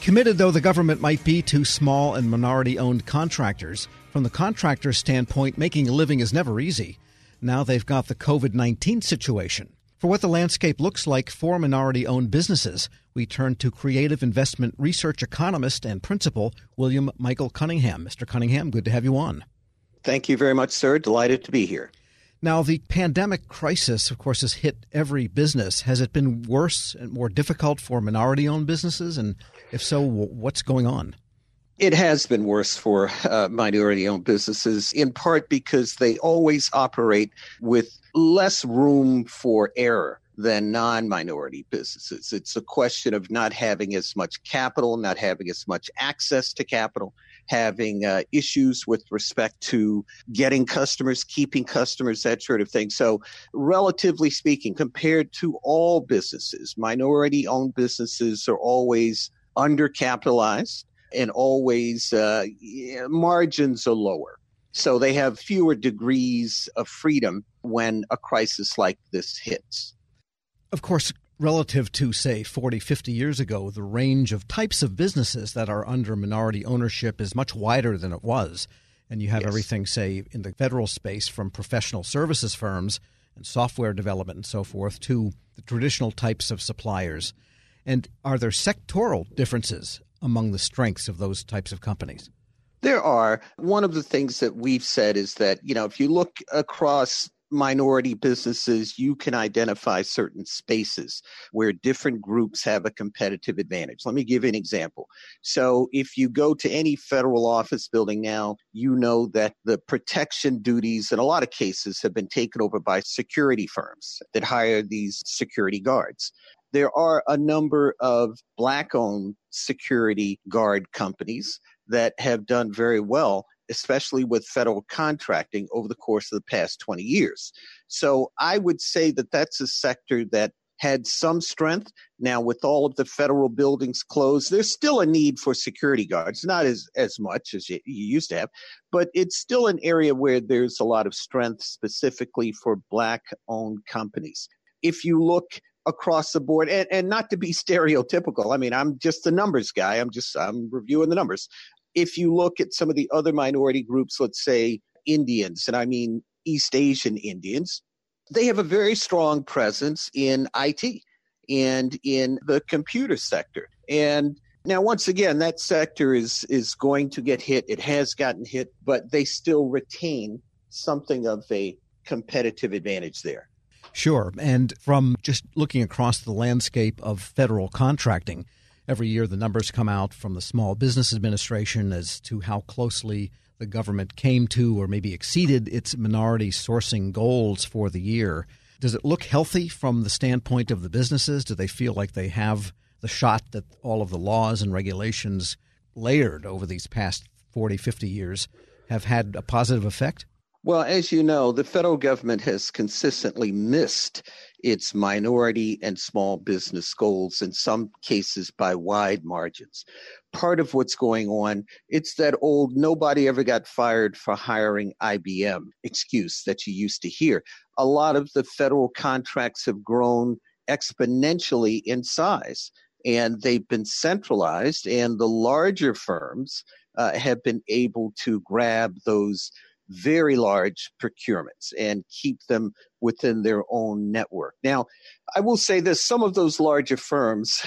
Committed though the government might be to small and minority-owned contractors, from the contractor's standpoint, making a living is never easy. Now they've got the COVID-19 situation. For what the landscape looks like for minority-owned businesses, we turn to creative investment research economist and principal William Michael Cunningham. Mr. Cunningham, good to have you on. Thank you very much, sir. Delighted to be here. Now, the pandemic crisis, of course, has hit every business. Has it been worse and more difficult for minority-owned businesses? And if so, what's going on? It has been worse for minority-owned businesses, in part because they always operate with less room for error than non-minority businesses. It's a question of not having as much capital, not having as much access to capital, having issues with respect to getting customers, keeping customers, that sort of thing. So relatively speaking, compared to all businesses, minority-owned businesses are always undercapitalized and always margins are lower. So they have fewer degrees of freedom when a crisis like this hits. Of course, relative to, say, 40, 50 years ago, the range of types of businesses that are under minority ownership is much wider than it was. And you have everything, say, in the federal space from professional services firms and software development and so forth to the traditional types of suppliers. And are there sectoral differences among the strengths of those types of companies? There are. One of the things that we've said is that, if you look across minority businesses, you can identify certain spaces where different groups have a competitive advantage. Let me give you an example. So if you go to any federal office building now, you know that the protection duties in a lot of cases have been taken over by security firms that hire these security guards. There are a number of Black-owned security guard companies that have done very well, especially with federal contracting over the course of the past 20 years. So I would say that that's a sector that had some strength. Now, with all of the federal buildings closed, there's still a need for security guards, not as much as you used to have, but it's still an area where there's a lot of strength specifically for Black-owned companies. If you look across the board, and not to be stereotypical, I mean, I'm just the numbers guy. I'm reviewing the numbers. If you look at some of the other minority groups, let's say Indians, and I mean East Asian Indians, they have a very strong presence in IT and in the computer sector. And now, once again, that sector is going to get hit. It has gotten hit, but they still retain something of a competitive advantage there. Sure. And from just looking across the landscape of federal contracting, every year the numbers come out from the Small Business Administration as to how closely the government came to or maybe exceeded its minority sourcing goals for the year. Does it look healthy from the standpoint of the businesses? Do they feel like they have the shot that all of the laws and regulations layered over these past 40, 50 years have had a positive effect? Well, as you know, the federal government has consistently missed its minority and small business goals, in some cases by wide margins. Part of what's going on, it's that old nobody ever got fired for hiring IBM excuse that you used to hear. A lot of the federal contracts have grown exponentially in size, and they've been centralized, and the larger firms have been able to grab those very large procurements and keep them within their own network. Now, I will say this, some of those larger firms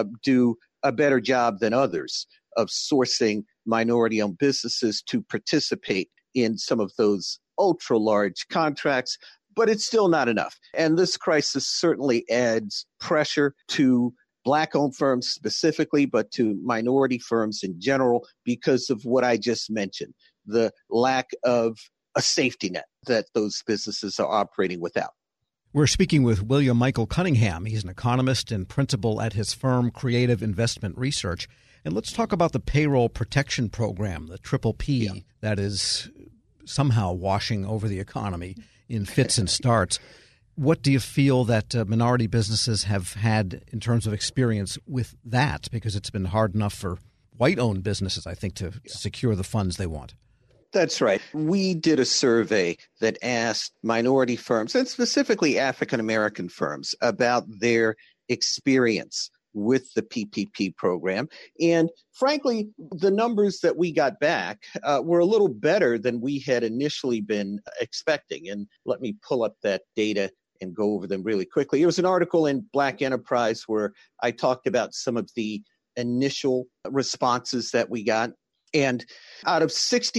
do a better job than others of sourcing minority-owned businesses to participate in some of those ultra-large contracts, but it's still not enough. And this crisis certainly adds pressure to Black-owned firms specifically, but to minority firms in general because of what I just mentioned, the lack of a safety net that those businesses are operating without. We're speaking with William Michael Cunningham. He's an economist and principal at his firm, Creative Investment Research. And let's talk about the Payroll Protection Program, the PPP, that is somehow washing over the economy in fits and starts. What do you feel that minority businesses have had in terms of experience with that? Because it's been hard enough for white-owned businesses, I think, to secure the funds they want. That's right. We did a survey that asked minority firms, and specifically African-American firms, about their experience with the PPP program. And frankly, the numbers that we got back were a little better than we had initially been expecting. And let me pull up that data and go over them really quickly. There was an article in Black Enterprise where I talked about some of the initial responses that we got. And out of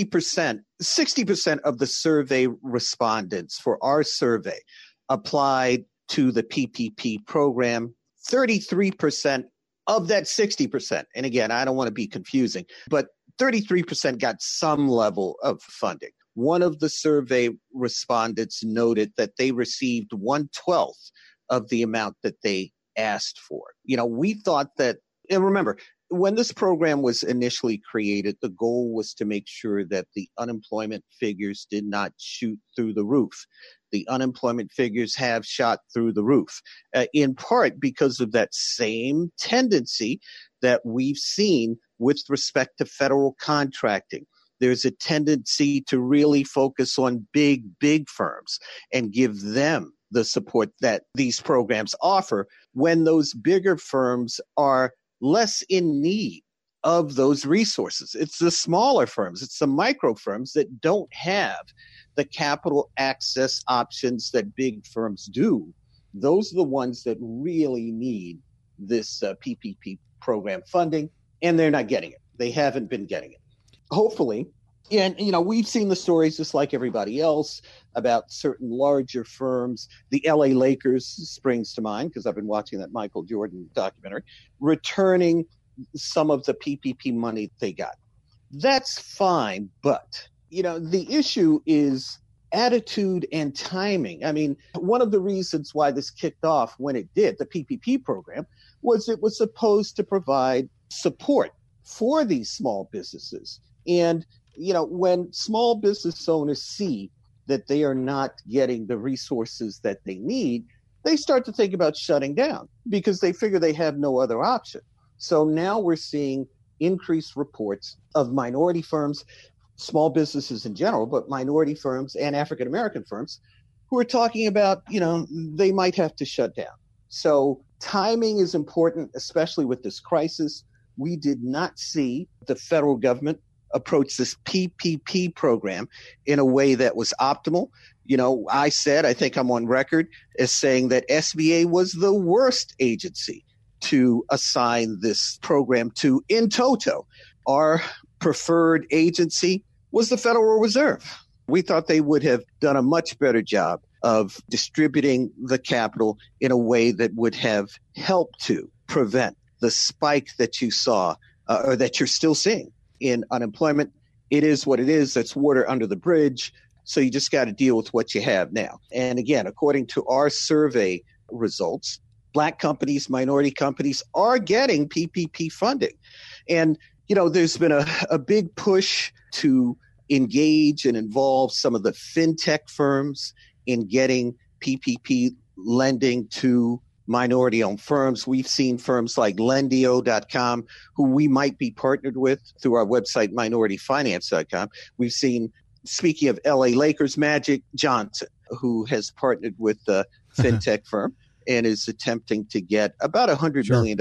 60% of the survey respondents for our survey applied to the PPP program. 33% of that 60%, and again, I don't want to be confusing, but 33% got some level of funding. One of the survey respondents noted that they received 1/12 of the amount that they asked for. We thought that, and remember, when this program was initially created, the goal was to make sure that the unemployment figures did not shoot through the roof. The unemployment figures have shot through the roof, in part because of that same tendency that we've seen with respect to federal contracting. There's a tendency to really focus on big firms and give them the support that these programs offer when those bigger firms are less in need of those resources. It's the smaller firms, it's the micro firms that don't have the capital access options that big firms do. Those are the ones that really need this PPP program funding, and they're not getting it. They haven't been getting it. Hopefully, and we've seen the stories just like everybody else about certain larger firms. The LA Lakers springs to mind because I've been watching that Michael Jordan documentary, returning some of the PPP money they got. That's fine, but the issue is attitude and timing. I mean, one of the reasons why this kicked off when it did, the PPP program, was it was supposed to provide support for these small businesses. And, when small business owners see that they are not getting the resources that they need, they start to think about shutting down because they figure they have no other option. So now we're seeing increased reports of minority firms, small businesses in general, but minority firms and African-American firms who are talking about, they might have to shut down. So timing is important, especially with this crisis. We did not see the federal government approach this PPP program in a way that was optimal. I think I'm on record as saying that SBA was the worst agency to assign this program to in toto. Our preferred agency was the Federal Reserve. We thought they would have done a much better job of distributing the capital in a way that would have helped to prevent the spike that you saw or that you're still seeing in unemployment. It is what it is. That's water under the bridge. So you just got to deal with what you have now. And again, according to our survey results, Black companies, minority companies are getting PPP funding. And, there's been a big push to engage and involve some of the fintech firms in getting PPP lending to minority-owned firms. We've seen firms like Lendio.com, who we might be partnered with through our website, minorityfinance.com. We've seen, speaking of LA Lakers, Magic Johnson, who has partnered with the fintech firm and is attempting to get about $100 million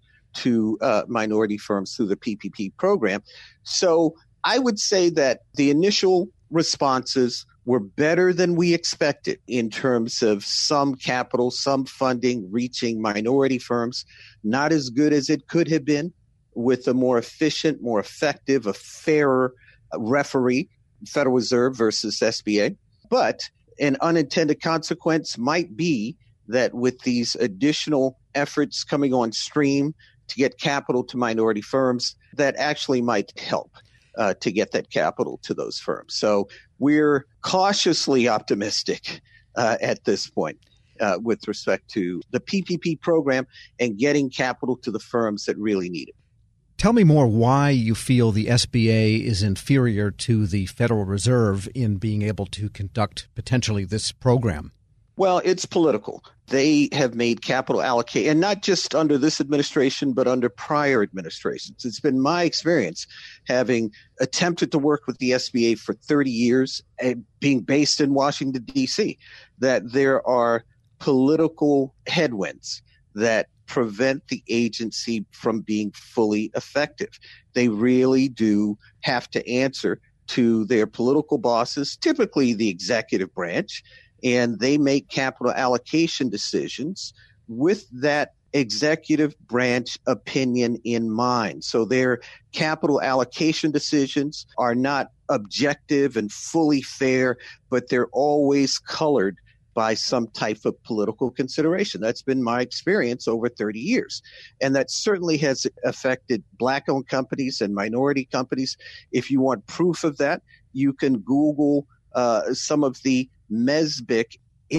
to minority firms through the PPP program. So I would say that the initial responses were better than we expected in terms of some capital, some funding reaching minority firms, not as good as it could have been with a more efficient, more effective, a fairer referee, Federal Reserve versus SBA. But an unintended consequence might be that with these additional efforts coming on stream to get capital to minority firms, that actually might help to get that capital to those firms. So we're cautiously optimistic at this point with respect to the PPP program and getting capital to the firms that really need it. Tell me more why you feel the SBA is inferior to the Federal Reserve in being able to conduct potentially this program. Well, it's political. They have made capital allocation, and not just under this administration, but under prior administrations. It's been my experience, having attempted to work with the SBA for 30 years, and being based in Washington, D.C., that there are political headwinds that prevent the agency from being fully effective. They really do have to answer to their political bosses, typically the executive branch, and they make capital allocation decisions with that executive branch opinion in mind. So their capital allocation decisions are not objective and fully fair, but they're always colored by some type of political consideration. That's been my experience over 30 years. And that certainly has affected Black-owned companies and minority companies. If you want proof of that, you can Google some of the MESBIC,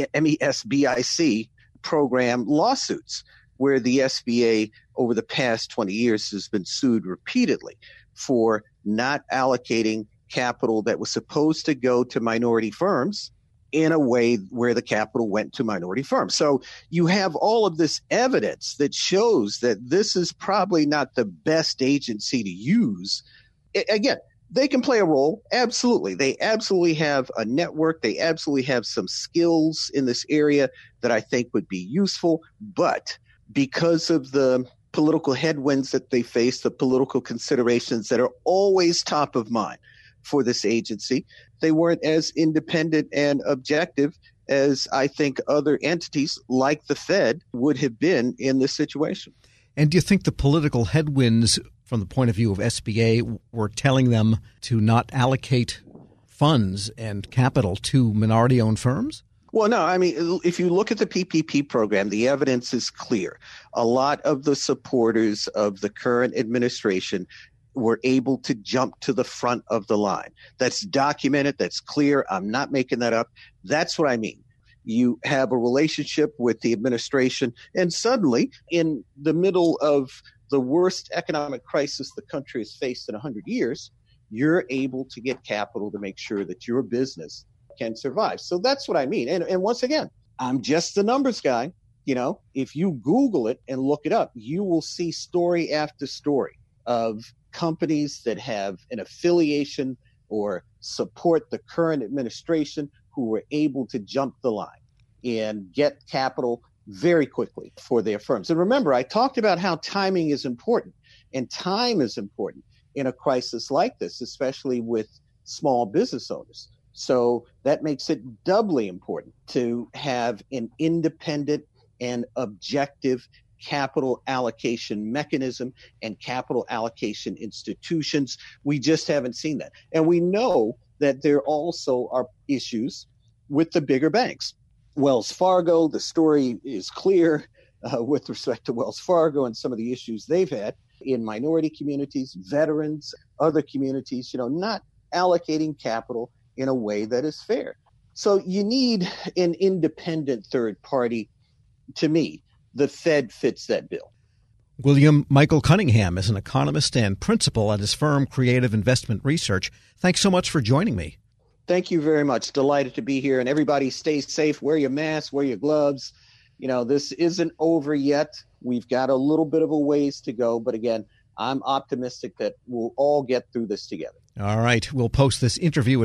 MESBIC program lawsuits, where the SBA over the past 20 years has been sued repeatedly for not allocating capital that was supposed to go to minority firms in a way where the capital went to minority firms. So you have all of this evidence that shows that this is probably not the best agency to use. Again, they can play a role. Absolutely. They absolutely have a network. They absolutely have some skills in this area that I think would be useful. But because of the political headwinds that they face, the political considerations that are always top of mind for this agency, they weren't as independent and objective as I think other entities like the Fed would have been in this situation. And do you think the political headwinds from the point of view of SBA were telling them to not allocate funds and capital to minority-owned firms? Well, no, I mean, if you look at the PPP program, the evidence is clear. A lot of the supporters of the current administration were able to jump to the front of the line. That's documented. That's clear. I'm not making that up. That's what I mean. You have a relationship with the administration, and suddenly, in the middle of the worst economic crisis the country has faced in 100 years, you're able to get capital to make sure that your business can survive. So that's what I mean. And once again, I'm just the numbers guy. You know, if you Google it and look it up, you will see story after story of companies that have an affiliation or support the current administration who were able to jump the line and get capital very quickly for their firms. And remember, I talked about how timing is important, and time is important in a crisis like this, especially with small business owners. So that makes it doubly important to have an independent and objective capital allocation mechanism and capital allocation institutions. We just haven't seen that. And we know that there also are issues with the bigger banks. Wells Fargo, the story is clear with respect to Wells Fargo and some of the issues they've had in minority communities, veterans, other communities, not allocating capital in a way that is fair. So you need an independent third party. To me, the Fed fits that bill. William Michael Cunningham is an economist and principal at his firm Creative Investment Research. Thanks so much for joining me. Thank you very much. Delighted to be here. And everybody stay safe. Wear your mask, wear your gloves. This isn't over yet. We've got a little bit of a ways to go. But again, I'm optimistic that we'll all get through this together. All right. We'll post this interview at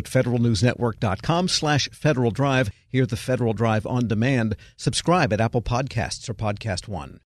federalnewsnetwork.com/Federal Drive. Hear the Federal Drive on demand. Subscribe at Apple Podcasts or Podcast One.